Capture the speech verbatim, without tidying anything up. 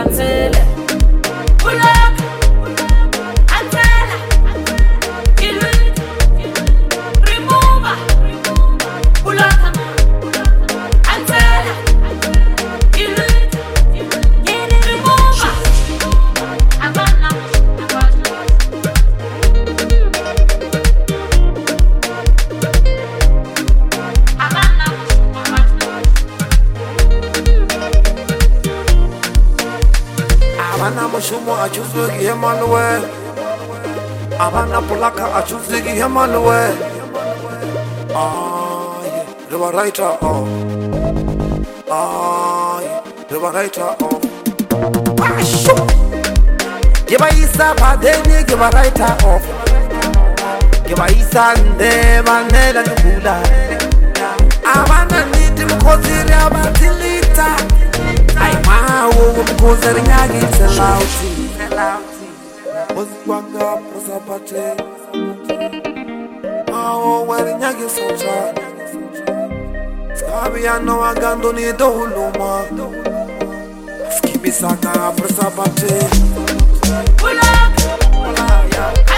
Atele, Ulak, Atele, Ilut, Remova, Ulak, Atele, Ilut, Remova, Avana, Abana mushumo achuzwegi hemalwe Abana polaka achuzwegi hemalwe Ay, riba raita oh Ay, riba raita oh Ashu Giba isa badeni giba raita oh Giba isa ndeba nela nubula Abana niti mkoziri abatilita Ay mawo mkoziri nyagi selauti Ozikwanga prosapate Mawo weri nyagi socha Skabi ano agando ni dohuluma Skibisaka prosapate Ulak, Ulaya